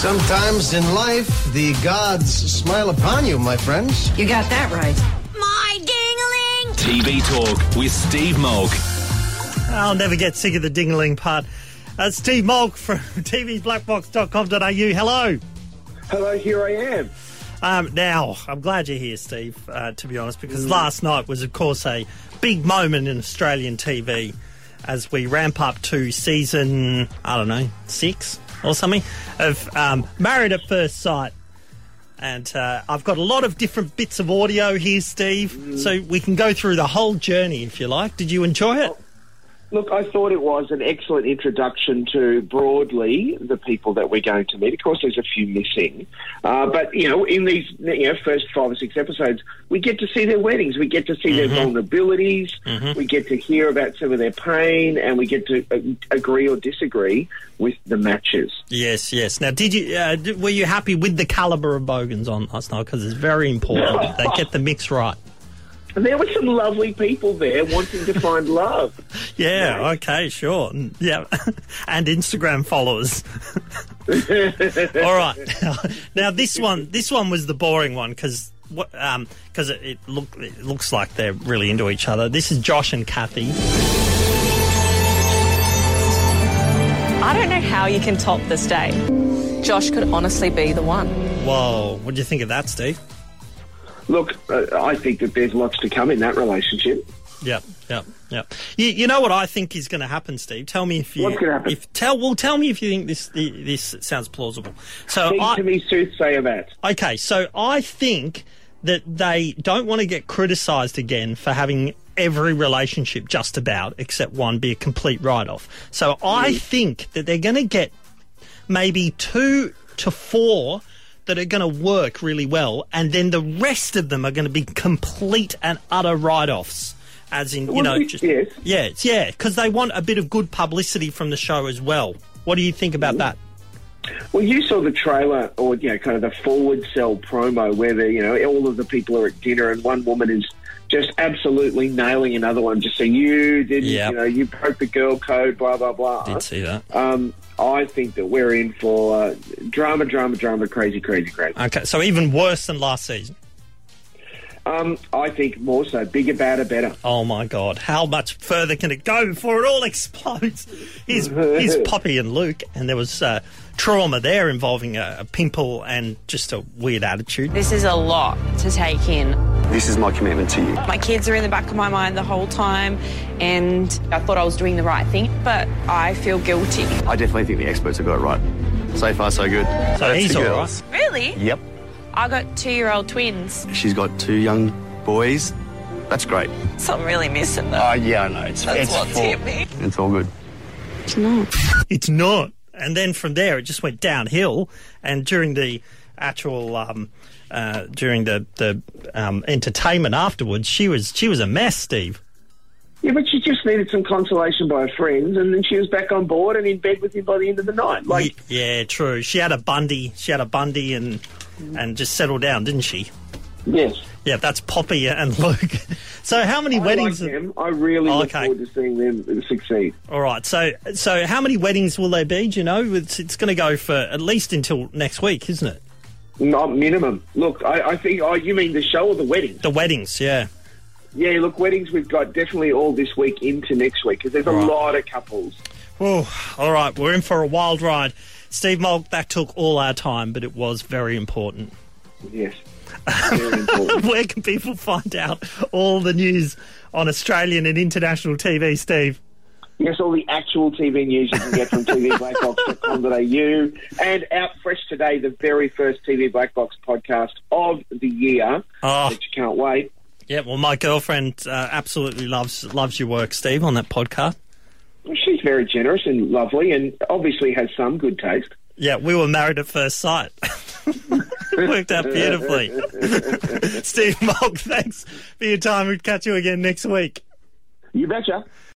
Sometimes in life, the gods smile upon you, my friends. You got that right. My ding-a-ling! TV Talk with Steve Malk. I'll never get sick of the ding-a-ling part. Steve Malk from tvblackbox.com.au. Hello. Hello, here I am. Now, I'm glad you're here, Steve, to be honest, because last night was, of course, a big moment in Australian TV as we ramp up to season, 6 or something, of Married at First Sight. And I've got a lot of different bits of audio here, Steve, so we can go through the whole journey, if you like. Did you enjoy it? Look, I thought it was an excellent introduction to, broadly, the people that we're going to meet. Of course, there's a few missing. But, in these first 5 or 6 episodes, we get to see their weddings. We get to see their vulnerabilities. We get to hear about some of their pain, and we get to agree or disagree with the matches. Yes. Now, did you were you happy with the calibre of Bogans on last night? Because it's very important that they get the mix right. There were some lovely people there wanting to find love. Yeah, right. Okay, sure. Yeah, and Instagram followers. All right. Now this one was the boring one because it looks like they're really into each other. This is Josh and Kathy. I don't know how you can top this date. Josh could honestly be the one. Whoa, what do you think of that, Steve? Look, I think that there's lots to come in that relationship. Yep. You know what I think is going to happen, Steve? Tell me if you. What's going to happen? Tell me if you think this sounds plausible. So Speak to me, soothsayer Matt. Okay, so I think that they don't want to get criticised again for having every relationship just about, except one, be a complete write-off. So I think that they're going to get maybe 2 to 4 that are going to work really well, and then the rest of them are going to be complete and utter write-offs. As in, because they want a bit of good publicity from the show as well. What do you think about that? Well, you saw the trailer, or kind of the forward sell promo where all of the people are at dinner, and one woman is just absolutely nailing another one. Just saying, you broke the girl code, blah blah blah. Did see that. I think that we're in for drama, crazy. Okay, so even worse than last season. I think more so. Bigger, badder, better. Oh, my God. How much further can it go before it all explodes? Here's Poppy and Luke, and there was trauma there involving a pimple and just a weird attitude. This is a lot to take in. This is my commitment to you. My kids are in the back of my mind the whole time, and I thought I was doing the right thing, but I feel guilty. I definitely think the experts have got it right. So far, so good. So he's all right. Really? Yep. I got 2-year-old twins. She's got 2 young boys. That's great. So I'm really missing them. Oh, yeah, I know. That's what's hit me. It's all good. It's not. It's not. And then from there, it just went downhill. And during the actual, during the entertainment afterwards, she was a mess, Steve. Yeah, but she just needed some consolation by her friends, and then she was back on board and in bed with him by the end of the night. Yeah, true. She had a Bundy. And just settled down, didn't she? Yes. Yeah, that's Poppy and Luke. So how many weddings? Like them. I really look forward to seeing them succeed. All right. So how many weddings will there be? Do you know? It's going to go for at least until next week, isn't it? Not minimum. Look, I think. Oh, you mean the show or the weddings? The weddings, yeah. Yeah, look, weddings we've got definitely all this week into next week because there's a lot of couples. Oh, all right. We're in for a wild ride. Steve Malk, that took all our time, but it was very important. Yes, very important. Where can people find out all the news on Australian and international TV, Steve? Yes, all the actual TV news you can get from tvblackbox.com.au. And out fresh today, the very first TV Black Box podcast of the year, which you can't wait. Yeah, well, my girlfriend absolutely loves your work, Steve, on that podcast. She's very generous and lovely and obviously has some good taste. Yeah, we were married at first sight. Worked out beautifully. Steve Malk, thanks for your time. We'll catch you again next week. You betcha.